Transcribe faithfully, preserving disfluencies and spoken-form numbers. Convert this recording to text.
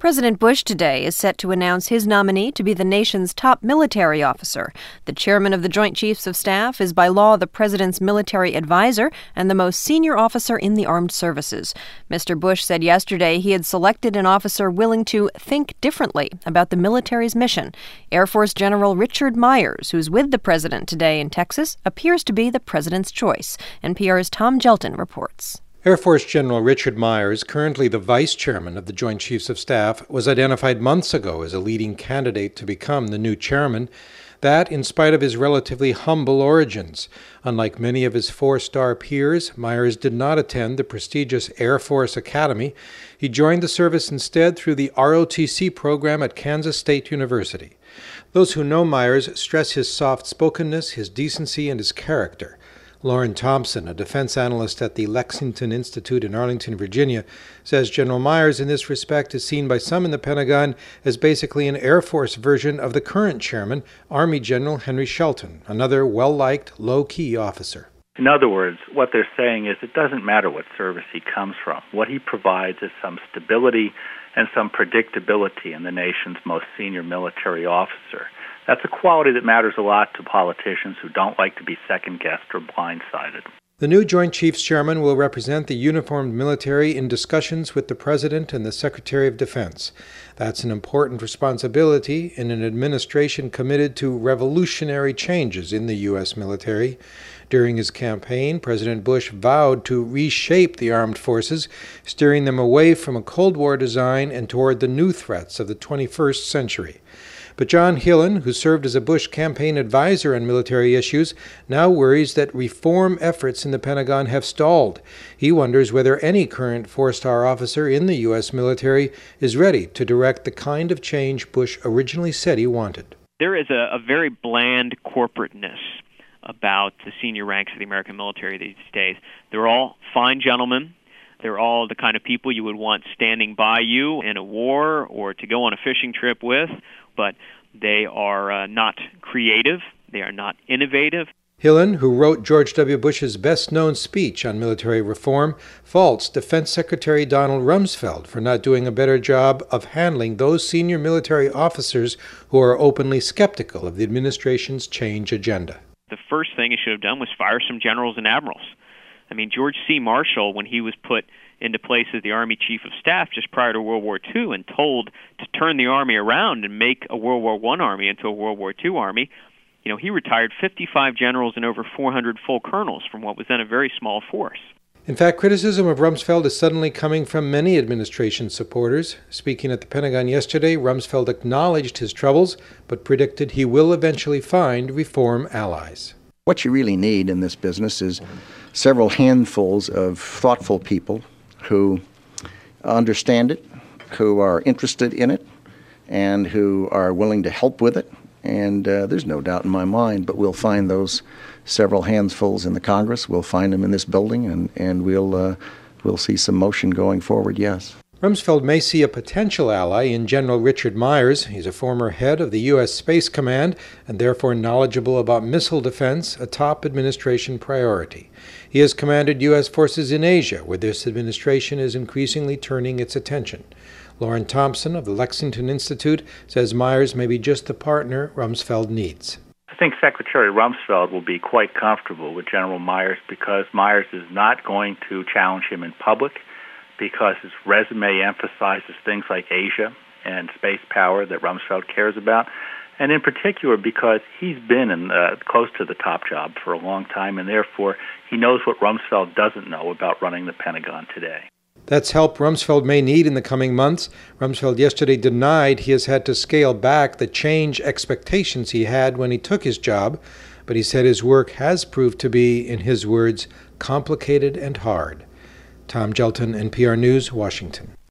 President Bush today is set to announce his nominee to be the nation's top military officer. The chairman of the Joint Chiefs of Staff is by law the president's military advisor and the most senior officer in the armed services. Mister Bush said yesterday he had selected an officer willing to think differently about the military's mission. Air Force General Richard Myers, who's with the president today in Texas, appears to be the president's choice. N P R's Tom Gelton reports. Air Force General Richard Myers, currently the vice chairman of the Joint Chiefs of Staff, was identified months ago as a leading candidate to become the new chairman. That, in spite of his relatively humble origins. Unlike many of his four-star peers, Myers did not attend the prestigious Air Force Academy. He joined the service instead through the R O T C program at Kansas State University. Those who know Myers stress his soft-spokenness, his decency, and his character. Lauren Thompson, a defense analyst at the Lexington Institute in Arlington, Virginia, says General Myers in this respect is seen by some in the Pentagon as basically an Air Force version of the current chairman, Army General Henry Shelton, another well-liked, low-key officer. In other words, what they're saying is it doesn't matter what service he comes from. What he provides is some stability and some predictability in the nation's most senior military officer. That's a quality that matters a lot to politicians who don't like to be second-guessed or blindsided. The new Joint Chiefs Chairman will represent the uniformed military in discussions with the President and the Secretary of Defense. That's an important responsibility in an administration committed to revolutionary changes in the U S military. During his campaign, President Bush vowed to reshape the armed forces, steering them away from a Cold War design and toward the new threats of the twenty-first century. But John Hillen, who served as a Bush campaign advisor on military issues, now worries that reform efforts in the Pentagon have stalled. He wonders whether any current four-star officer in the U S military is ready to direct the kind of change Bush originally said he wanted. There is a, a very bland corporateness about the senior ranks of the American military these days. They're all fine gentlemen. They're all the kind of people you would want standing by you in a war or to go on a fishing trip with, but they are uh, not creative. They are not innovative. Hillen, who wrote George W. Bush's best-known speech on military reform, faults Defense Secretary Donald Rumsfeld for not doing a better job of handling those senior military officers who are openly skeptical of the administration's change agenda. The first thing he should have done was fire some generals and admirals. I mean, George C. Marshall, when he was put into place as the Army Chief of Staff just prior to World War Two and told to turn the Army around and make a World War One Army into a World War Two Army, you know, he retired fifty-five generals and over four hundred full colonels from what was then a very small force. In fact, criticism of Rumsfeld is suddenly coming from many administration supporters. Speaking at the Pentagon yesterday, Rumsfeld acknowledged his troubles, but predicted he will eventually find reform allies. What you really need in this business is several handfuls of thoughtful people who understand it, who are interested in it, and who are willing to help with it. And uh, there's no doubt in my mind, but we'll find those several handfuls in the Congress. We'll find them in this building, and, and we'll, uh, we'll see some motion going forward, yes. Rumsfeld may see a potential ally in General Richard Myers. He's a former head of the U S Space Command and therefore knowledgeable about missile defense, a top administration priority. He has commanded U S forces in Asia, where this administration is increasingly turning its attention. Lauren Thompson of the Lexington Institute says Myers may be just the partner Rumsfeld needs. I think Secretary Rumsfeld will be quite comfortable with General Myers because Myers is not going to challenge him in public, because his resume emphasizes things like Asia and space power that Rumsfeld cares about, and in particular because he's been in, uh, close to the top job for a long time, and therefore he knows what Rumsfeld doesn't know about running the Pentagon today. That's help Rumsfeld may need in the coming months. Rumsfeld yesterday denied he has had to scale back the change expectations he had when he took his job, but he said his work has proved to be, in his words, complicated and hard. Tom Gelton, N P R News, Washington.